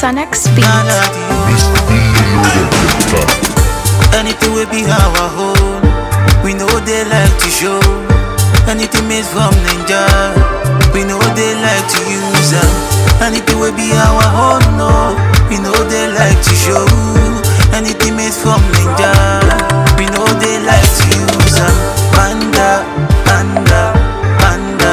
Sonex Beat. Anything will be our own. We know they like to show. Anything made from Ninja, we know they like to use them. Anything will be our own, no. We know they like to show. Anything made from Ninja, we know they like to use them. Panda, panda, panda,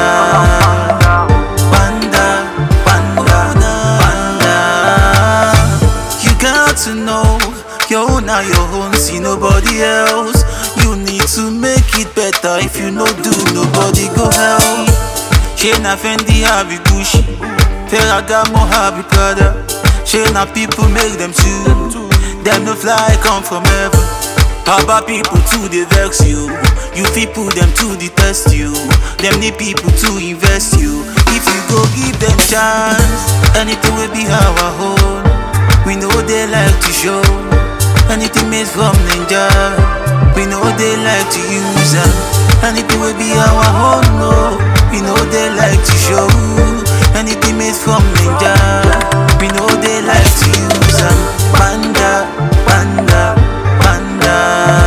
panda, panda, panda. You got to know your own are your own, see nobody else. You need to make it better. If you no do, nobody go help. Shena Fendi Habi Gucci, Ferragamo Habi Prada. Shena people make them too. Them no fly come from heaven. How people too they vex you. You people them too detest you. Them need people to invest you. If you go give them chance, anything will be our own. We know they like to show. Anything made from Ninja, we know they like to use them. Anything will be our own, no. We know they like to show. Anything made from Ninja, we know they like to use them. Panda, panda, panda,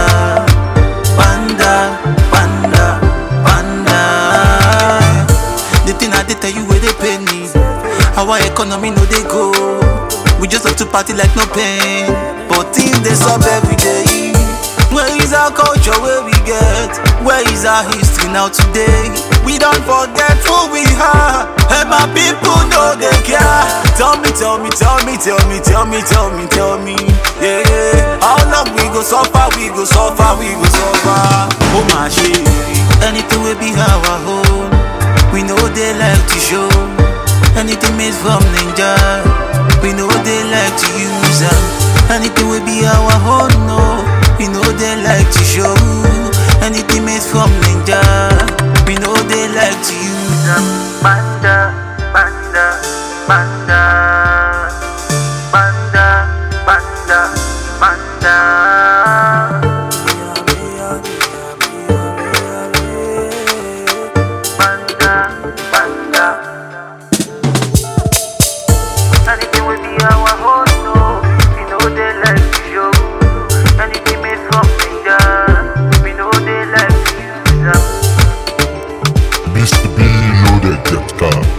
panda, panda, panda. The thing I did tell you where they pay me. Our economy no they go. We just have to party like no pain. But things they sub every day. Where is our culture, where we get? Where is our history now today? We don't forget who we are. And my people know they care. Tell me, tell me, tell me, tell me, tell me, tell me, tell me. Yeah, how long we go suffer, we go suffer, we go suffer. Oh my shit. Anything will be our own. We know they like to show. Anything made from Ninja, we know they like to use them. Anything will be our own, no. We know they like to show. Anything made from Ninja, we know they like to use them. Panda, panda, panda, panda, panda, panda. Anything will be our own, no. We know they like to show. Anything made from Ninja, we know they like to use them. Mr. B, loaded, get car.